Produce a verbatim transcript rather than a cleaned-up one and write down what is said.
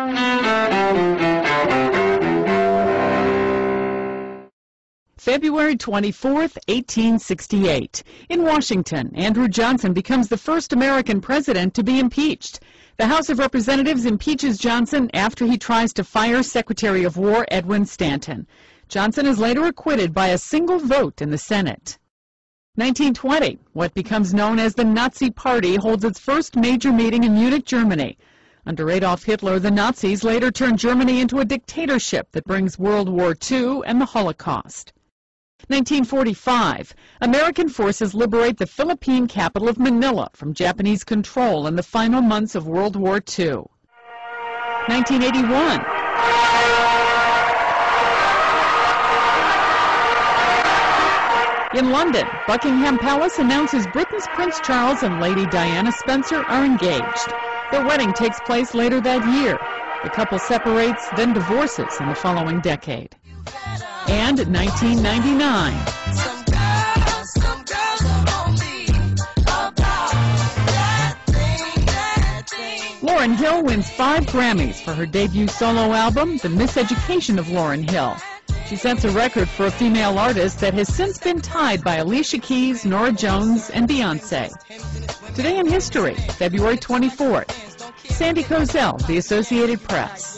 February twenty-fourth, eighteen sixty-eight. In Washington, Andrew Johnson becomes the first American president to be impeached. The House of Representatives impeaches Johnson after he tries to fire Secretary of War Edwin Stanton. Johnson is later acquitted by a single vote in the Senate. nineteen twenty. What becomes known as the Nazi Party holds its first major meeting in Munich, Germany. Under Adolf Hitler, the Nazis later turned Germany into a dictatorship that brings World War Two and the Holocaust. nineteen forty-five. American forces liberate the Philippine capital of Manila from Japanese control in the final months of World War Two. nineteen eighty-one. In London, Buckingham Palace announces Britain's Prince Charles and Lady Diana Spencer are engaged. Their wedding takes place later that year. The couple separates, then divorces in the following decade. And nineteen ninety-nine. Some girls, some girls are on me about that thing, that thing. Lauryn Hill wins five Grammys for her debut solo album, The Miseducation of Lauryn Hill. She sets a record for a female artist that has since been tied by Alicia Keys, Norah Jones, and Beyonce. Today in history, February twenty-fourth. Sandy Kozel, The Associated Press.